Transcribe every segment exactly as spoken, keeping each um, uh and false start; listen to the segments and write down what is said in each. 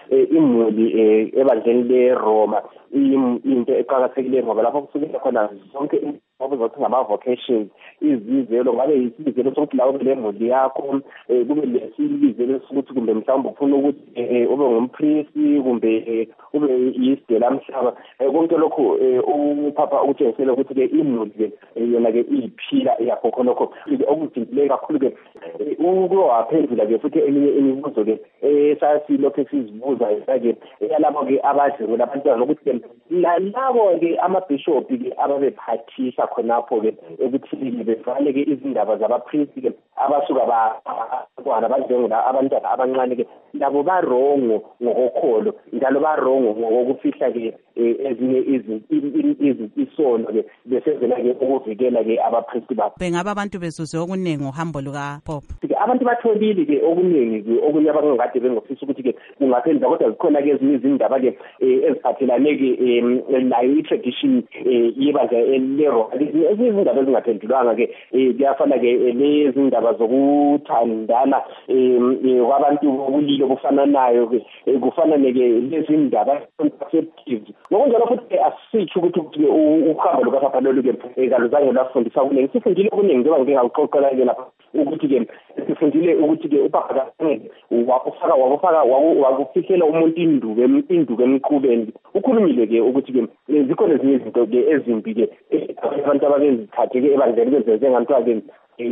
imuli ebandleni leRoma into eqhakathekileyo ngoba lapho kusukela khona zonke ngoba zokuthi ngama-vocations izizelo ngabe isibizelo sokuthi la ube lemuli yakho kube lesibizelo sokuthi kumbe mhlawumbe ufuna ukuthi ube ngumpriest kumbe ube yisidela mhlaba konke lokho uPhapa utshengisele ukuthi-ke imuli-ke yona-ke iyiphila yakho khonokho okudingile kakhulu-ke ukuwaphendula-ke futhi eminye imibuzo-ke esasilokhu sizibuza-ke yalabo-ke abadlule labantwana nokuthi-ke labo-ke amabhishophi-ke ababephathisa khonapho-ke ekuthini bevale-ke izindaba zabapriest-ke abasuka abantwana banjengola abantwana abancane-ke labo barongo ngokokholo njalo barongo ngokufihla-ke ezinye isono-ke besezela-ke ukuvikela-ke abapriest babo. Bengabe abantu bezuze okuningi uhambo lukaPope? Abantu batholile-ke okuningi okunye abangakade bengofisa ukuthi-ke kungaphendula kodwa zikhona-ke ezinye izindaba-ke eziphathelane-ke nayo i-tradition yebandla leRoma. Ezinye izindaba ezingaphendulwanga-ke kuyafana-ke lezindaba zokuthandana kwabantu ubulili obufananayo-ke kufanane-ke lezindaba contraceptive. Ngokunjalo futhi asisitsho ukuthi uhambo lukaPhapa lolu-ke kaluzange lwafundisa okuningi. Sifundile okuningi njengoba ngike ngawuqoqela-ke lapha ukuthi-ke sifundile ukuthi-ke uPhapa wakufaka wakufaka wakufihlela umuntu induku induku emqubeni. Ukhulumile-ke ukuthi-ke zikhona ezinye izinto-ke ezimbi-ke abantu ababezithathe-ke ebandleni bezenze ngantsha-ke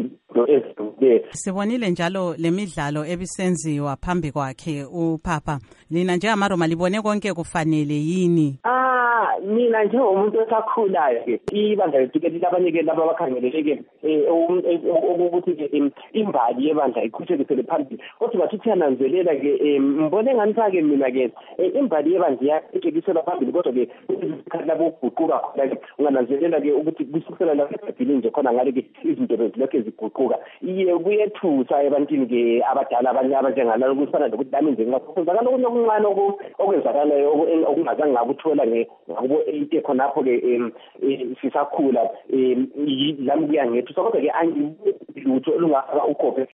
sibonile njalo lemidlalo ebisenziwa phambi kwakhe uPhapa. Lina njengamaroma libone konke kufanele yini? Ah mina njengomuntu osakhulayo-ke ibandla lethu-ke labanye-ke laba abakhangeleleke ukuthi-ke imbali yebandla iqhutshekisele phambili kodwa bathi siyananzelela-ke mbone nganisa-ke mina-ke imbali yebandla iyaqhutshekiselwa phambili kodwa-ke isikhathi labo ukuguquka khona-ke ungananzelela-ke ukuthi kusukela lapho ebhayibhelini nje khona ngale-ke izinto bezilokhu ziguquka iye kuyethusa ebantwini-ke abadala abanye abanjengalalo kufana nokuthi nami nje ngingakhuzakala okunye okuncane okwenzakalayo okungazange ngakuthola ngakubo eight khonapho-ke sisakhula lami kuyangethusa kodwa-ke angilutho olungafaka ukhophe